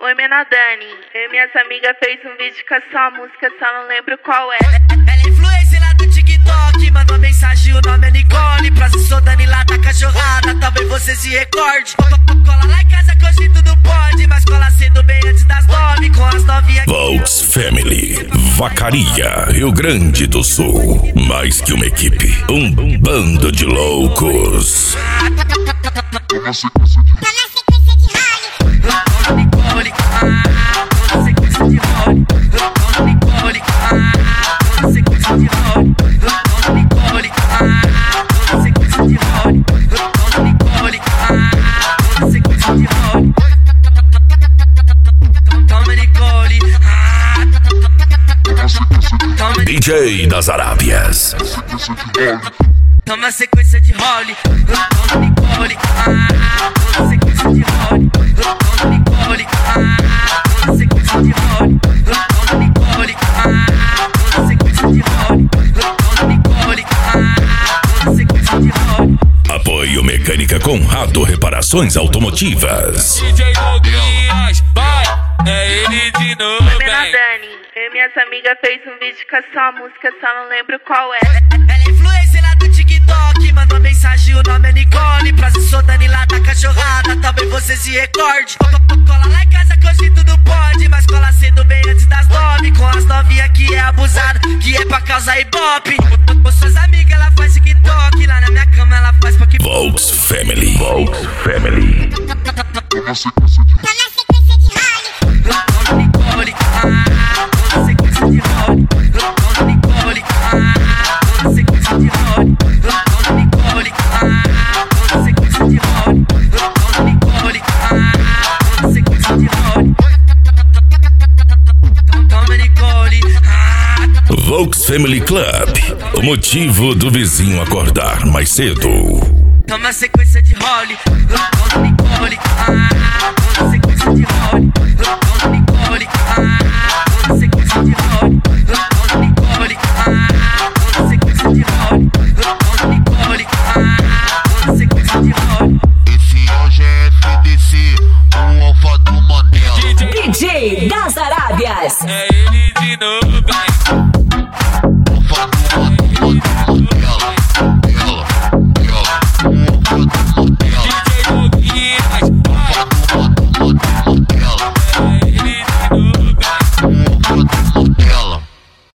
Oi, Menadani. Eu e minhas amigas fez um vídeo com a sua música, só não lembro qual é. Ela é influencer lá do TikTok, mandou mensagem, o nome é Nicole. Prazer, sou Dani lá da cachorrada, talvez você se recorde. Cola lá em casa que hoje tudo pode, mas cola cedo bem antes das 9, com as novinhas. Volks Family, Vacaria, Rio Grande do Sul. Mais que uma equipe, um bando de loucos. DJ das Arábias. Toma sequência de role, Nicole, sequência de role, Nicole, sequência de role, Nicole, sequência de role, Nicole, sequência de role. Apoio Mecânica Conrado Reparações Automotivas. DJ Douglas, vai, é ele de novo. Oi, Menadani. Eu e minhas amigas fez um vídeo com a sua música, só não lembro qual é. Ela é influencer lá do TikTok, mandou mensagem, o nome é Nicole. Prazer, sou Dani lá da cachorrada, talvez você se recorde. Cola lá em casa que hoje tudo pode, mas cola cedo bem antes das 9, com as novinhas que é abusada, que é pra causar ibope. Com suas amigas ela faz TikTok, lá na minha cama ela faz pra que... Volks Family, Volks Family. Toma sequência de role, Nicole, sequência de role, Nicole, sequência de role, Nicole, sequência de role, Nicole, sequência de role. Toma, Nicole. Volks Family Club, o motivo do vizinho acordar mais cedo. Toma sequência de role,